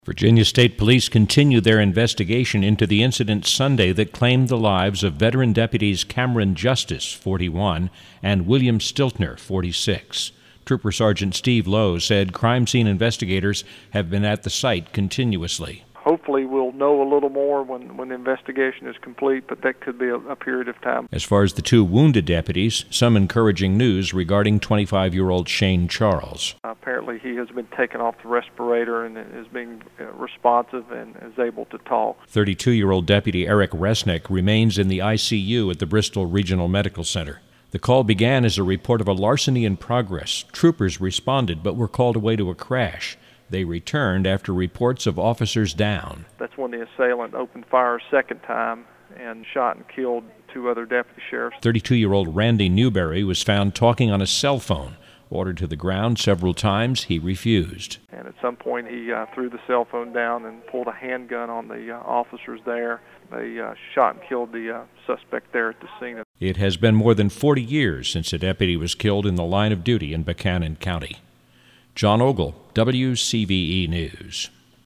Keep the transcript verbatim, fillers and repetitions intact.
Virginia State Police continue their investigation into the incident Sunday that claimed the lives of veteran deputies Cameron Justice, forty-one, and William Stiltner, forty-six. Trooper Sergeant Steve Lowe said crime scene investigators have been at the site continuously. Hopefully we'll know a little more when, when the investigation is complete, but that could be a, a period of time. As far as the two wounded deputies, some encouraging news regarding twenty-five-year-old Shane Charles. Uh, apparently he has been taken off the respirator and is being uh, responsive and is able to talk. thirty-two-year-old Deputy Eric Resnick remains in the I C U at the Bristol Regional Medical Center. The call began as a report of a larceny in progress. Troopers responded but were called away to a crash. They returned after reports of officers down. That's when the assailant opened fire a second time and shot and killed two other deputy sheriffs. thirty-two-year-old Randy Newberry was found talking on a cell phone. Ordered to the ground several times, he refused. And at some point he uh, threw the cell phone down and pulled a handgun on the uh, officers there. They uh, shot and killed the uh, suspect there at the scene. It has been more than forty years since a deputy was killed in the line of duty in Buchanan County. John Ogle, W C V E News.